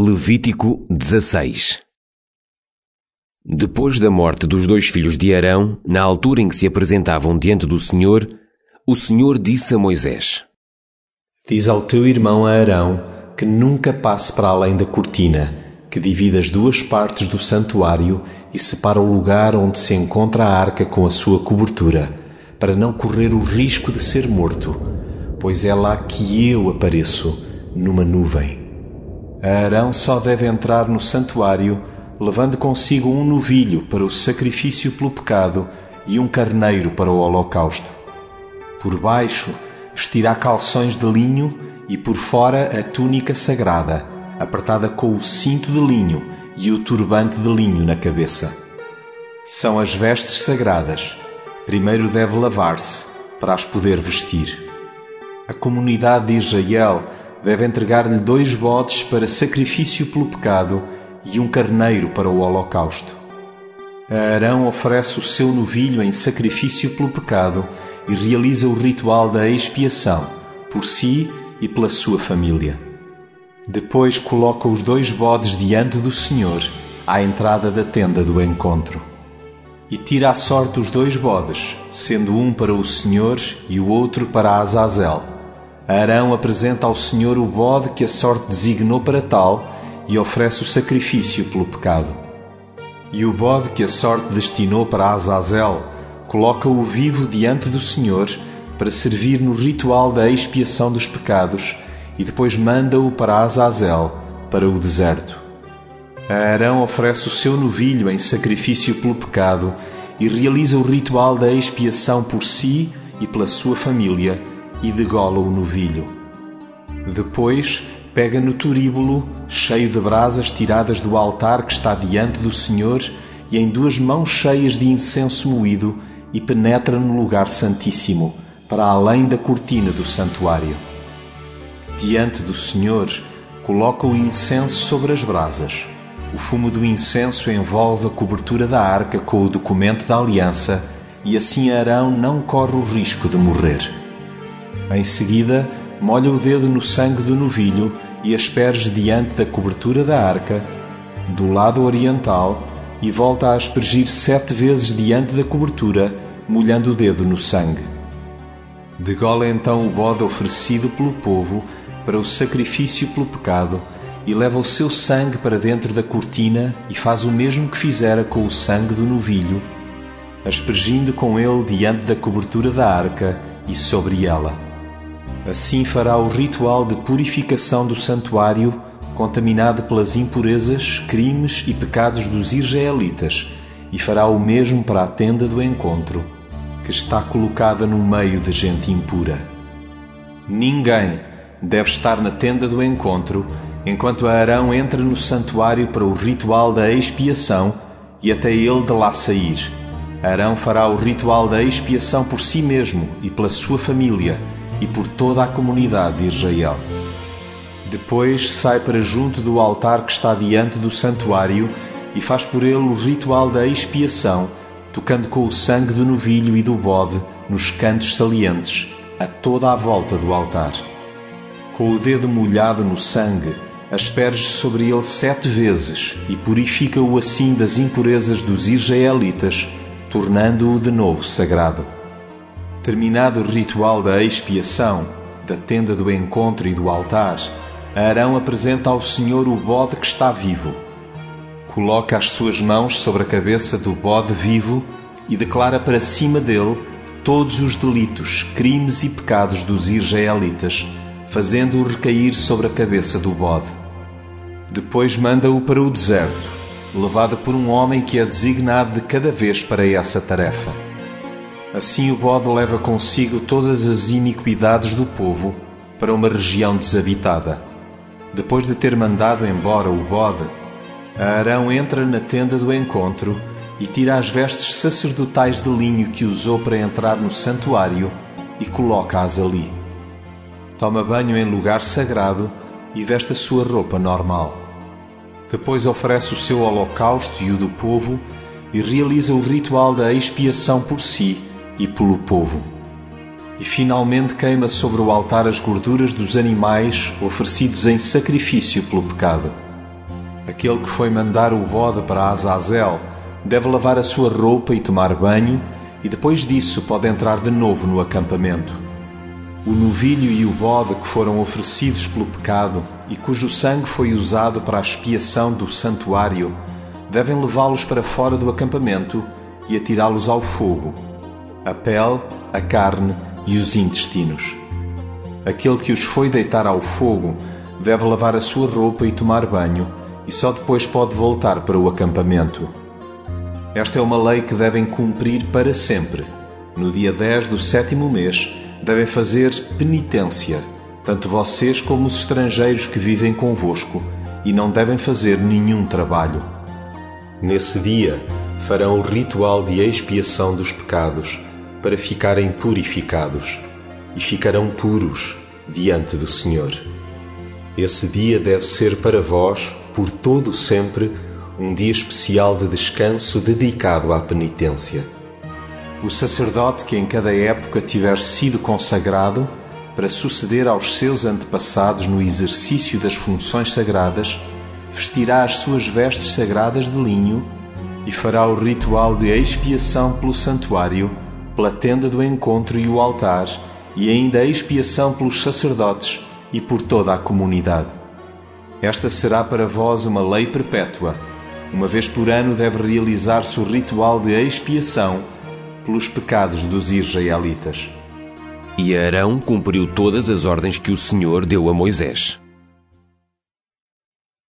Levítico 16. Depois da morte dos 2 filhos de Arão, na altura em que se apresentavam diante do Senhor, o Senhor disse a Moisés: Diz ao teu irmão Arão que nunca passe para além da cortina, que divide as 2 partes do santuário e separa o lugar onde se encontra a arca com a sua cobertura, para não correr o risco de ser morto, pois é lá que eu apareço, numa nuvem. Arão só deve entrar no santuário levando consigo um novilho para o sacrifício pelo pecado e um carneiro para o holocausto. Por baixo vestirá calções de linho e por fora a túnica sagrada, apertada com o cinto de linho e o turbante de linho na cabeça. São as vestes sagradas. Primeiro deve lavar-se para as poder vestir. A comunidade de Israel deve entregar-lhe 2 bodes para sacrifício pelo pecado e um carneiro para o holocausto. Arão oferece o seu novilho em sacrifício pelo pecado e realiza o ritual da expiação, por si e pela sua família. Depois coloca os 2 bodes diante do Senhor, à entrada da tenda do encontro. E tira à sorte os 2 bodes, sendo um para o Senhor e o outro para Azazel. Arão apresenta ao Senhor o bode que a sorte designou para tal e oferece o sacrifício pelo pecado. E o bode que a sorte destinou para Azazel coloca-o vivo diante do Senhor para servir no ritual da expiação dos pecados e depois manda-o para Azazel, para o deserto. Arão oferece o seu novilho em sacrifício pelo pecado e realiza o ritual da expiação por si e pela sua família e degola o novilho. Depois pega no turíbulo, cheio de brasas tiradas do altar que está diante do Senhor, e em 2 mãos cheias de incenso moído, e penetra no lugar santíssimo, para além da cortina do santuário. Diante do Senhor, coloca o incenso sobre as brasas. O fumo do incenso envolve a cobertura da arca com o documento da aliança, e assim Arão não corre o risco de morrer. Em seguida, molha o dedo no sangue do novilho e asperge diante da cobertura da arca, do lado oriental, e volta a aspergir 7 vezes diante da cobertura, molhando o dedo no sangue. Degola então o bode oferecido pelo povo para o sacrifício pelo pecado e leva o seu sangue para dentro da cortina e faz o mesmo que fizera com o sangue do novilho, aspergindo com ele diante da cobertura da arca e sobre ela. Assim fará o ritual de purificação do santuário, contaminado pelas impurezas, crimes e pecados dos israelitas, e fará o mesmo para a tenda do encontro, que está colocada no meio de gente impura. Ninguém deve estar na tenda do encontro enquanto Arão entra no santuário para o ritual da expiação e até ele de lá sair. Arão fará o ritual da expiação por si mesmo e pela sua família, e por toda a comunidade de Israel. Depois sai para junto do altar que está diante do santuário e faz por ele o ritual da expiação, tocando com o sangue do novilho e do bode nos cantos salientes, a toda a volta do altar. Com o dedo molhado no sangue, asperge sobre ele 7 vezes e purifica-o assim das impurezas dos israelitas, tornando-o de novo sagrado. Terminado o ritual da expiação, da tenda do encontro e do altar, Arão apresenta ao Senhor o bode que está vivo. Coloca as suas mãos sobre a cabeça do bode vivo e declara para cima dele todos os delitos, crimes e pecados dos israelitas, fazendo-o recair sobre a cabeça do bode. Depois manda-o para o deserto, levado por um homem que é designado de cada vez para essa tarefa. Assim o bode leva consigo todas as iniquidades do povo para uma região desabitada. Depois de ter mandado embora o bode, Arão entra na tenda do encontro e tira as vestes sacerdotais de linho que usou para entrar no santuário e coloca-as ali. Toma banho em lugar sagrado e veste a sua roupa normal. Depois oferece o seu holocausto e o do povo e realiza o ritual da expiação por si e pelo povo. E finalmente queima sobre o altar as gorduras dos animais oferecidos em sacrifício pelo pecado. Aquele que foi mandar o bode para Azazel deve lavar a sua roupa e tomar banho, e depois disso pode entrar de novo no acampamento. O novilho e o bode que foram oferecidos pelo pecado e cujo sangue foi usado para a expiação do santuário, devem levá-los para fora do acampamento e atirá-los ao fogo, a pele, a carne e os intestinos. Aquele que os foi deitar ao fogo deve lavar a sua roupa e tomar banho, e só depois pode voltar para o acampamento. Esta é uma lei que devem cumprir para sempre. No dia 10 do 7º mês, devem fazer penitência, tanto vocês como os estrangeiros que vivem convosco, e não devem fazer nenhum trabalho. Nesse dia, farão o ritual de expiação dos pecados, para ficarem purificados, e ficarão puros diante do Senhor. Esse dia deve ser para vós, por todo sempre, um dia especial de descanso dedicado à penitência. O sacerdote que em cada época tiver sido consagrado para suceder aos seus antepassados no exercício das funções sagradas, vestirá as suas vestes sagradas de linho e fará o ritual de expiação pelo santuário, pela tenda do encontro e o altar, e ainda a expiação pelos sacerdotes e por toda a comunidade. Esta será para vós uma lei perpétua. Uma vez por ano deve realizar-se o ritual de expiação pelos pecados dos israelitas. E Arão cumpriu todas as ordens que o Senhor deu a Moisés.